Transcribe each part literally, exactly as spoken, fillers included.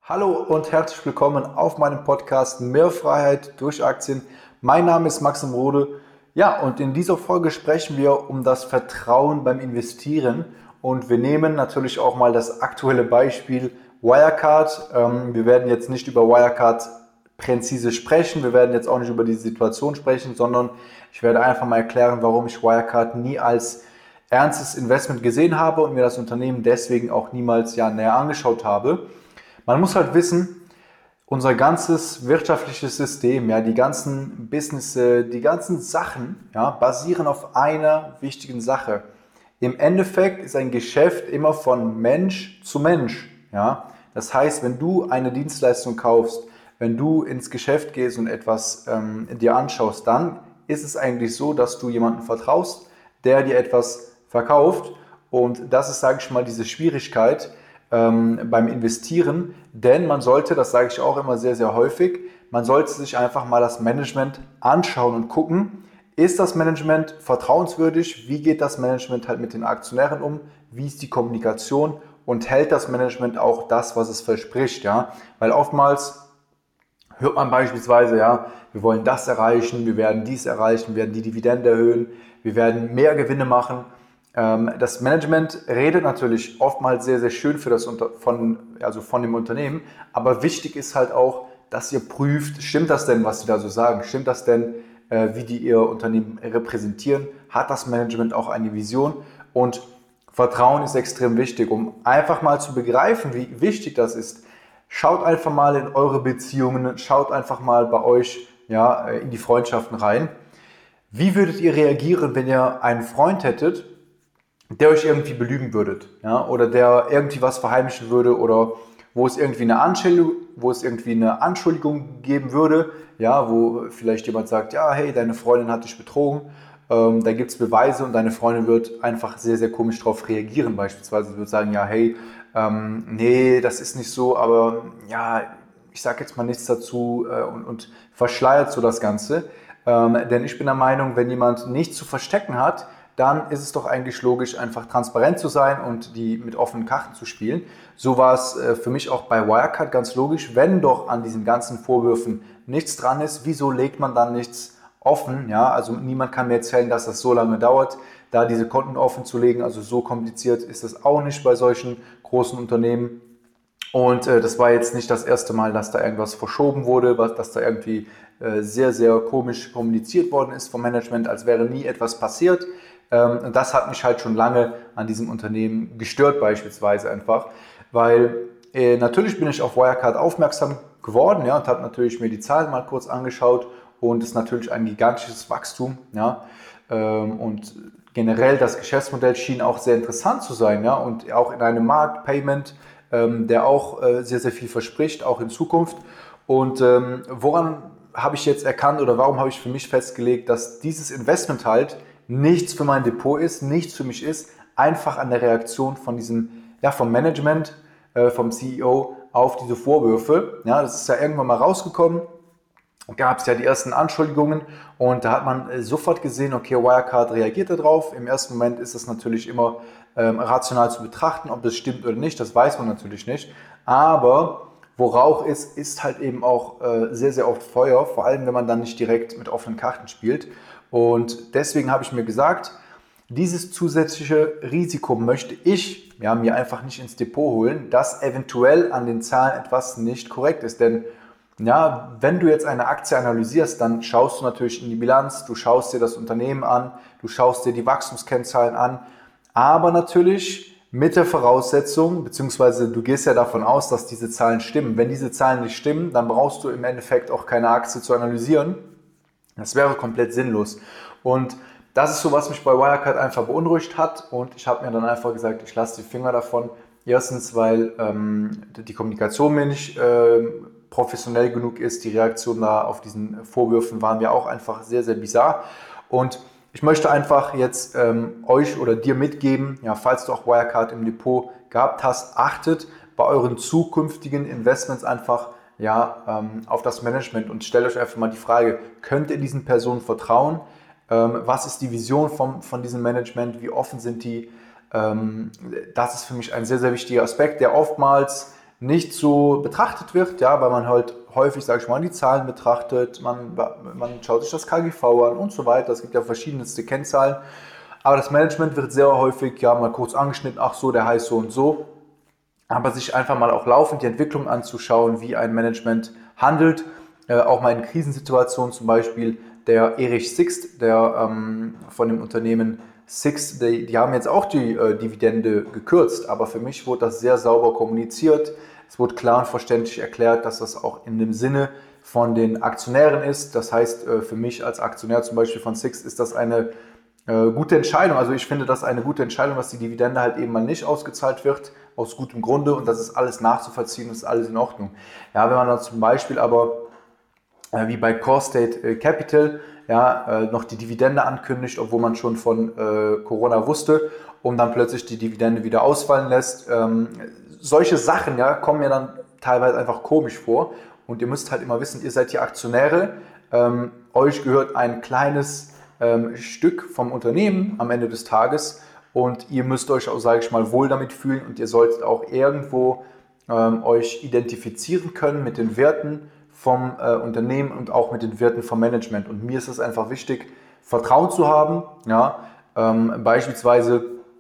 Hallo und herzlich willkommen auf meinem Podcast Mehr Freiheit durch Aktien. Mein Name ist Maxim Rode. Ja, und in dieser Folge sprechen wir um das Vertrauen beim Investieren. Und wir nehmen natürlich auch mal das aktuelle Beispiel Wirecard. Ähm, wir werden jetzt nicht über Wirecard präzise sprechen. Wir werden jetzt auch nicht über die Situation sprechen, sondern ich werde einfach mal erklären, warum ich Wirecard nie als ernstes Investment gesehen habe und mir das Unternehmen deswegen auch niemals ja näher angeschaut habe. Man muss halt wissen, unser ganzes wirtschaftliches System, ja, die ganzen Business, die ganzen Sachen, ja, basieren auf einer wichtigen Sache. Im Endeffekt ist ein Geschäft immer von Mensch zu Mensch, ja. Das heißt, wenn du eine Dienstleistung kaufst, wenn du ins Geschäft gehst und etwas ähm, dir anschaust, dann ist es eigentlich so, dass du jemandem vertraust, der dir etwas verkauft. Und das ist, sage ich mal, diese Schwierigkeit, ähm, beim Investieren, denn man sollte, das sage ich auch immer sehr, sehr häufig, man sollte sich einfach mal das Management anschauen und gucken, ist das Management vertrauenswürdig, wie geht das Management halt mit den Aktionären um, wie ist die Kommunikation und hält das Management auch das, was es verspricht, ja, weil oftmals hört man beispielsweise, ja, wir wollen das erreichen, wir werden dies erreichen, wir werden die Dividende erhöhen, wir werden mehr Gewinne machen. Das Management redet natürlich oftmals sehr, sehr schön für das Unter von, also von dem Unternehmen, aber wichtig ist halt auch, dass ihr prüft, stimmt das denn, was sie da so sagen? Stimmt das denn, äh, wie die ihr Unternehmen repräsentieren? Hat das Management auch eine Vision? Und Vertrauen ist extrem wichtig, um einfach mal zu begreifen, wie wichtig das ist. Schaut einfach mal in eure Beziehungen, schaut einfach mal bei euch ja, in die Freundschaften rein. Wie würdet ihr reagieren, wenn ihr einen Freund hättet, der euch irgendwie belügen würdet, ja, oder der irgendwie was verheimlichen würde oder wo es irgendwie eine Anschuldigung, wo es irgendwie eine Anschuldigung geben würde, ja, wo vielleicht jemand sagt, ja, hey, deine Freundin hat dich betrogen, ähm, da gibt es Beweise und deine Freundin wird einfach sehr, sehr komisch darauf reagieren, beispielsweise sie wird sagen, ja, hey, ähm, nee, das ist nicht so, aber ja, ich sage jetzt mal nichts dazu äh, und, und verschleiert so das Ganze, ähm, denn ich bin der Meinung, wenn jemand nichts zu verstecken hat, dann ist es doch eigentlich logisch, einfach transparent zu sein und die mit offenen Karten zu spielen. So war es äh, für mich auch bei Wirecard ganz logisch. Wenn doch an diesen ganzen Vorwürfen nichts dran ist, wieso legt man dann nichts offen? Ja, also niemand kann mir erzählen, dass das so lange dauert, da diese Konten offen zu legen. Also so kompliziert ist das auch nicht bei solchen großen Unternehmen. Und äh, das war jetzt nicht das erste Mal, dass da irgendwas verschoben wurde, dass da irgendwie äh, sehr, sehr komisch kommuniziert worden ist vom Management, als wäre nie etwas passiert. Ähm, und das hat mich halt schon lange an diesem Unternehmen gestört beispielsweise einfach, weil äh, natürlich bin ich auf Wirecard aufmerksam geworden, ja, und habe natürlich mir die Zahlen mal kurz angeschaut und es ist natürlich ein gigantisches Wachstum, ja, ähm, und generell das Geschäftsmodell schien auch sehr interessant zu sein, ja, und auch in einem Markt Payment, ähm, der auch äh, sehr, sehr viel verspricht, auch in Zukunft. Und ähm, woran habe ich jetzt erkannt oder warum habe ich für mich festgelegt, dass dieses Investment halt nichts für mein Depot ist, nichts für mich ist, einfach an der Reaktion von diesem, ja, vom Management, äh, vom C E O auf diese Vorwürfe. Ja, das ist ja irgendwann mal rausgekommen, gab es ja die ersten Anschuldigungen und da hat man äh, sofort gesehen, okay, Wirecard reagiert darauf. Im ersten Moment ist das natürlich immer ähm, rational zu betrachten, ob das stimmt oder nicht, das weiß man natürlich nicht. Aber wo Rauch ist, ist halt eben auch äh, sehr, sehr oft Feuer, vor allem wenn man dann nicht direkt mit offenen Karten spielt. Und deswegen habe ich mir gesagt, dieses zusätzliche Risiko möchte ich ja, mir einfach nicht ins Depot holen, dass eventuell an den Zahlen etwas nicht korrekt ist. Denn ja, wenn du jetzt eine Aktie analysierst, dann schaust du natürlich in die Bilanz, du schaust dir das Unternehmen an, du schaust dir die Wachstumskennzahlen an, aber natürlich mit der Voraussetzung, beziehungsweise du gehst ja davon aus, dass diese Zahlen stimmen. Wenn diese Zahlen nicht stimmen, dann brauchst du im Endeffekt auch keine Aktie zu analysieren. Das wäre komplett sinnlos. Und das ist so, was mich bei Wirecard einfach beunruhigt hat. Und ich habe mir dann einfach gesagt, ich lasse die Finger davon. Erstens, weil ähm, die Kommunikation mir nicht äh, professionell genug ist. Die Reaktionen da auf diesen Vorwürfen waren mir auch einfach sehr, sehr bizarr. Und ich möchte einfach jetzt ähm, euch oder dir mitgeben, ja, falls du auch Wirecard im Depot gehabt hast, achtet bei euren zukünftigen Investments einfach ja, ähm, auf das Management und stellt euch einfach mal die Frage, könnt ihr diesen Personen vertrauen? Ähm, was ist die Vision vom, von diesem Management? Wie offen sind die? Ähm, das ist für mich ein sehr, sehr wichtiger Aspekt, der oftmals nicht so betrachtet wird, ja, weil man halt häufig, sage ich mal, die Zahlen betrachtet, man, man schaut sich das K G V an und so weiter. Es gibt ja verschiedenste Kennzahlen. Aber das Management wird sehr häufig ja mal kurz angeschnitten, ach so, der heißt so und so. Aber sich einfach mal auch laufend die Entwicklung anzuschauen, wie ein Management handelt, äh, auch mal in Krisensituationen zum Beispiel. Der Erich Sixt, der ähm, von dem Unternehmen Sixt, die, die haben jetzt auch die äh, Dividende gekürzt, aber für mich wurde das sehr sauber kommuniziert. Es wurde klar und verständlich erklärt, dass das auch in dem Sinne von den Aktionären ist. Das heißt, äh, für mich als Aktionär zum Beispiel von Sixt ist das eine äh, gute Entscheidung. Also ich finde das eine gute Entscheidung, dass die Dividende halt eben mal nicht ausgezahlt wird, aus gutem Grunde, und das ist alles nachzuvollziehen, das ist alles in Ordnung. Ja, wenn man dann zum Beispiel aber äh, wie bei Core State äh, Capital ja, äh, noch die Dividende ankündigt, obwohl man schon von äh, Corona wusste, und dann plötzlich die Dividende wieder ausfallen lässt. Ähm, solche Sachen ja, kommen mir dann teilweise einfach komisch vor, und ihr müsst halt immer wissen, ihr seid hier Aktionäre, ähm, euch gehört ein kleines ähm, Stück vom Unternehmen am Ende des Tages, und ihr müsst euch auch, sage ich mal, wohl damit fühlen, und ihr solltet auch irgendwo ähm, euch identifizieren können mit den Werten vom äh, Unternehmen und auch mit den Werten vom Management. Und mir ist es einfach wichtig, Vertrauen zu haben. Ja? Ähm, beispielsweise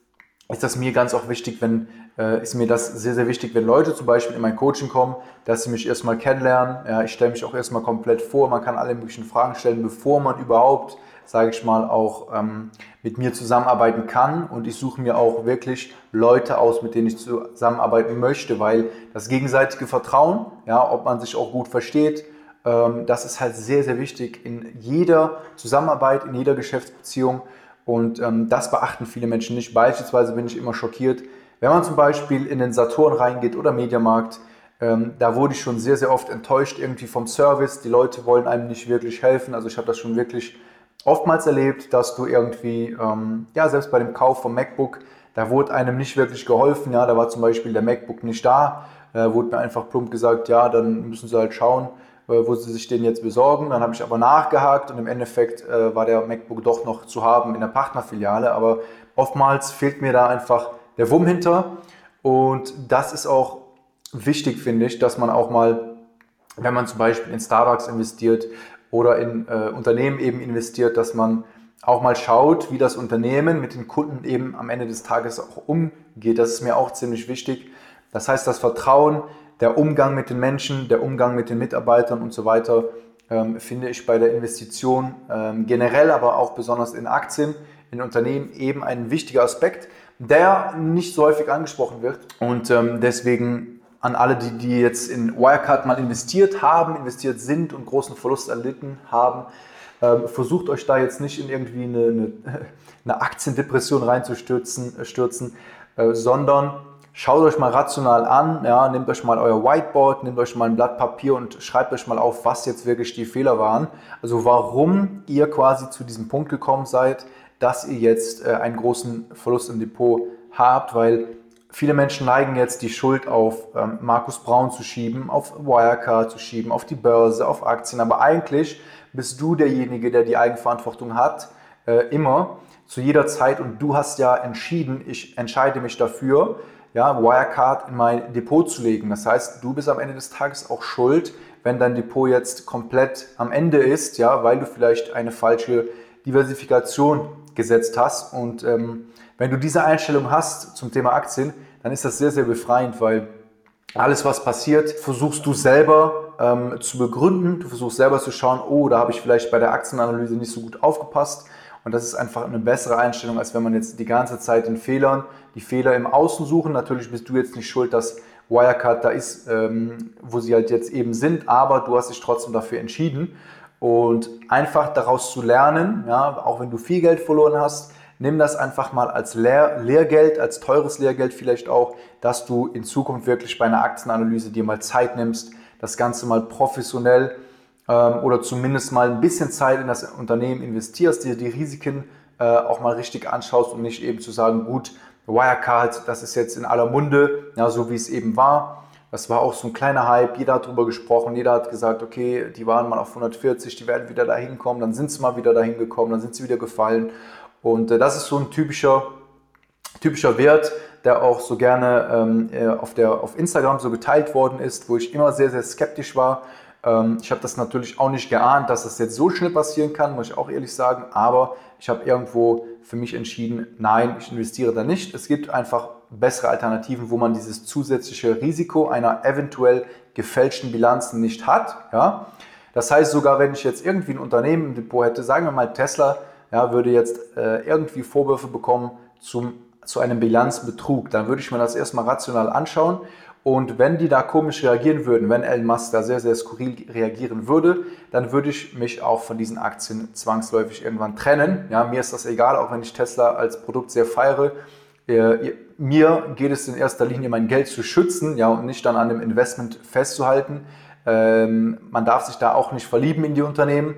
ist das mir ganz auch wichtig, wenn äh, ist mir das sehr, sehr wichtig, wenn Leute zum Beispiel in mein Coaching kommen, dass sie mich erstmal kennenlernen. Ja, ich stelle mich auch erstmal komplett vor. Man kann alle möglichen Fragen stellen, bevor man überhaupt, sage ich mal, auch ähm, mit mir zusammenarbeiten kann. Und ich suche mir auch wirklich Leute aus, mit denen ich zusammenarbeiten möchte, weil das gegenseitige Vertrauen, ja, ob man sich auch gut versteht, ähm, das ist halt sehr, sehr wichtig in jeder Zusammenarbeit, in jeder Geschäftsbeziehung. Und ähm, das beachten viele Menschen nicht. Beispielsweise bin ich immer schockiert, wenn man zum Beispiel in den Saturn reingeht oder Mediamarkt, ähm, da wurde ich schon sehr, sehr oft enttäuscht irgendwie vom Service. Die Leute wollen einem nicht wirklich helfen. Also ich habe das schon wirklich oftmals erlebt, dass du irgendwie, ähm, ja, selbst bei dem Kauf vom MacBook, da wurde einem nicht wirklich geholfen. Ja, da war zum Beispiel der MacBook nicht da. Da wurde mir einfach plump gesagt, ja, dann müssen sie halt schauen, wo sie sich den jetzt besorgen. Dann habe ich aber nachgehakt, und im Endeffekt äh, war der MacBook doch noch zu haben in der Partnerfiliale. Aber oftmals fehlt mir da einfach der Wumm hinter, und das ist auch wichtig, finde ich, dass man auch mal, wenn man zum Beispiel in Starbucks investiert oder in äh, Unternehmen eben investiert, dass man auch mal schaut, wie das Unternehmen mit den Kunden eben am Ende des Tages auch umgeht. Das ist mir auch ziemlich wichtig. Das heißt, das Vertrauen, der Umgang mit den Menschen, der Umgang mit den Mitarbeitern und so weiter, ähm, finde ich bei der Investition ähm, generell, aber auch besonders in Aktien, in Unternehmen eben ein wichtiger Aspekt, der nicht so häufig angesprochen wird. Und ähm, deswegen an alle, die, die jetzt in Wirecard mal investiert haben, investiert sind und großen Verlust erlitten haben, ähm, versucht euch da jetzt nicht in irgendwie eine, eine, eine Aktiendepression reinzustürzen, stürzen, äh, sondern schaut euch mal rational an, ja, nehmt euch mal euer Whiteboard, nehmt euch mal ein Blatt Papier und schreibt euch mal auf, was jetzt wirklich die Fehler waren. Also warum ihr quasi zu diesem Punkt gekommen seid, dass ihr jetzt äh, einen großen Verlust im Depot habt, weil viele Menschen neigen jetzt die Schuld auf ähm, Markus Braun zu schieben, auf Wirecard zu schieben, auf die Börse, auf Aktien, aber eigentlich bist du derjenige, der die Eigenverantwortung hat, äh, immer, zu jeder Zeit, und du hast ja entschieden, ich entscheide mich dafür, ja, Wirecard in mein Depot zu legen. Das heißt, du bist am Ende des Tages auch schuld, wenn dein Depot jetzt komplett am Ende ist, ja, weil du vielleicht eine falsche Diversifikation gesetzt hast. Und ähm, wenn du diese Einstellung hast zum Thema Aktien, dann ist das sehr, sehr befreiend, weil alles, was passiert, versuchst du selber ähm, zu begründen. Du versuchst selber zu schauen, oh, da habe ich vielleicht bei der Aktienanalyse nicht so gut aufgepasst. Und das ist einfach eine bessere Einstellung, als wenn man jetzt die ganze Zeit den Fehlern, die Fehler im Außen suchen. Natürlich bist du jetzt nicht schuld, dass Wirecard da ist, ähm, wo sie halt jetzt eben sind, aber du hast dich trotzdem dafür entschieden. Und einfach daraus zu lernen, ja, auch wenn du viel Geld verloren hast, nimm das einfach mal als Lehr Lehrgeld, als teures Lehrgeld vielleicht auch, dass du in Zukunft wirklich bei einer Aktienanalyse dir mal Zeit nimmst, das Ganze mal professionell ähm, oder zumindest mal ein bisschen Zeit in das Unternehmen investierst, dir die Risiken äh, auch mal richtig anschaust, und nicht eben zu sagen, gut, Wirecard, das ist jetzt in aller Munde, ja, so wie es eben war. Das war auch so ein kleiner Hype, jeder hat darüber gesprochen, jeder hat gesagt, okay, die waren mal auf hundertvierzig, die werden wieder dahin kommen, dann sind sie mal wieder dahin gekommen, dann sind sie wieder gefallen. Und äh, das ist so ein typischer, typischer Wert, der auch so gerne ähm, auf, der, auf Instagram so geteilt worden ist, wo ich immer sehr, sehr skeptisch war. Ähm, ich habe das natürlich auch nicht geahnt, dass das jetzt so schnell passieren kann, muss ich auch ehrlich sagen, aber ich habe irgendwo für mich entschieden, nein, ich investiere da nicht. Es gibt einfach bessere Alternativen, wo man dieses zusätzliche Risiko einer eventuell gefälschten Bilanz nicht hat. Ja? Das heißt, sogar wenn ich jetzt irgendwie ein Unternehmen im Depot hätte, sagen wir mal Tesla, ja, würde jetzt äh, irgendwie Vorwürfe bekommen zum, zu einem Bilanzbetrug, dann würde ich mir das erstmal rational anschauen. Und wenn die da komisch reagieren würden, wenn Elon Musk da sehr, sehr skurril reagieren würde, dann würde ich mich auch von diesen Aktien zwangsläufig irgendwann trennen. Ja, mir ist das egal, auch wenn ich Tesla als Produkt sehr feiere. Äh, mir geht es in erster Linie, mein Geld zu schützen, ja, und nicht dann an dem Investment festzuhalten. Ähm, man darf sich da auch nicht verlieben in die Unternehmen.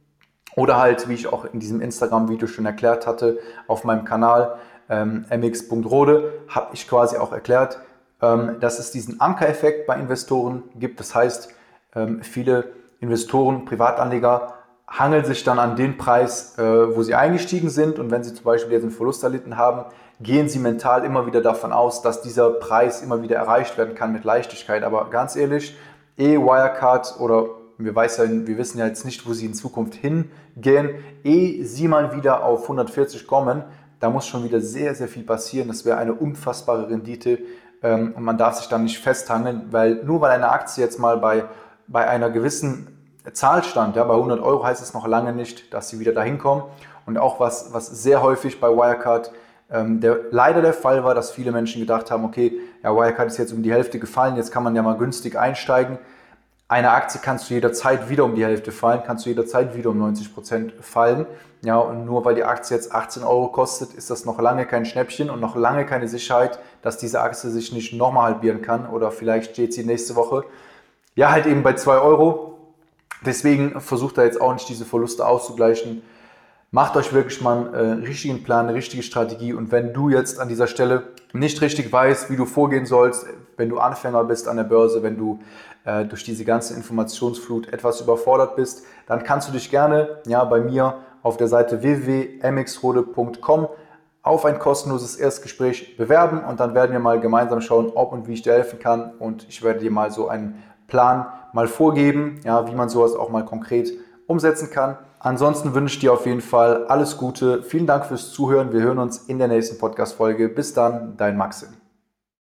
Oder halt, wie ich auch in diesem Instagram-Video schon erklärt hatte, auf meinem Kanal ähm, m x punkt rode, habe ich quasi auch erklärt, ähm, dass es diesen Ankereffekt bei Investoren gibt. Das heißt, ähm, viele Investoren, Privatanleger hangeln sich dann an den Preis, äh, wo sie eingestiegen sind. Und wenn sie zum Beispiel jetzt einen Verlust erlitten haben, gehen sie mental immer wieder davon aus, dass dieser Preis immer wieder erreicht werden kann mit Leichtigkeit. Aber ganz ehrlich, eh Wirecard oder wir, weiß ja, wir wissen ja jetzt nicht, wo sie in Zukunft hingehen, ehe sie mal wieder auf hundertvierzig kommen, da muss schon wieder sehr, sehr viel passieren. Das wäre eine unfassbare Rendite ähm, und man darf sich dann nicht festhangeln, weil nur weil eine Aktie jetzt mal bei, bei einer gewissen Zahl stand, ja, bei hundert Euro heißt es noch lange nicht, dass sie wieder dahin kommen. Und auch was, was sehr häufig bei Wirecard ähm, der, leider der Fall war, dass viele Menschen gedacht haben, okay, ja, Wirecard ist jetzt um die Hälfte gefallen, jetzt kann man ja mal günstig einsteigen. Eine Aktie kannst du jederzeit wieder um die Hälfte fallen, kannst du jederzeit wieder um neunzig Prozent fallen. Ja, und nur weil die Aktie jetzt achtzehn Euro kostet, ist das noch lange kein Schnäppchen und noch lange keine Sicherheit, dass diese Aktie sich nicht nochmal halbieren kann oder vielleicht steht sie nächste Woche, ja, halt eben bei zwei Euro. Deswegen versucht da jetzt auch nicht diese Verluste auszugleichen. Macht euch wirklich mal einen äh, richtigen Plan, eine richtige Strategie und wenn du jetzt an dieser Stelle nicht richtig weißt, wie du vorgehen sollst, wenn du Anfänger bist an der Börse, wenn du äh, durch diese ganze Informationsflut etwas überfordert bist, dann kannst du dich gerne ja, bei mir auf der Seite w w w punkt m x rode punkt com auf ein kostenloses Erstgespräch bewerben und dann werden wir mal gemeinsam schauen, ob und wie ich dir helfen kann und ich werde dir mal so einen Plan mal vorgeben, ja, wie man sowas auch mal konkret umsetzen kann. Ansonsten wünsche ich dir auf jeden Fall alles Gute. Vielen Dank fürs Zuhören. Wir hören uns in der nächsten Podcast-Folge. Bis dann, dein Maxim.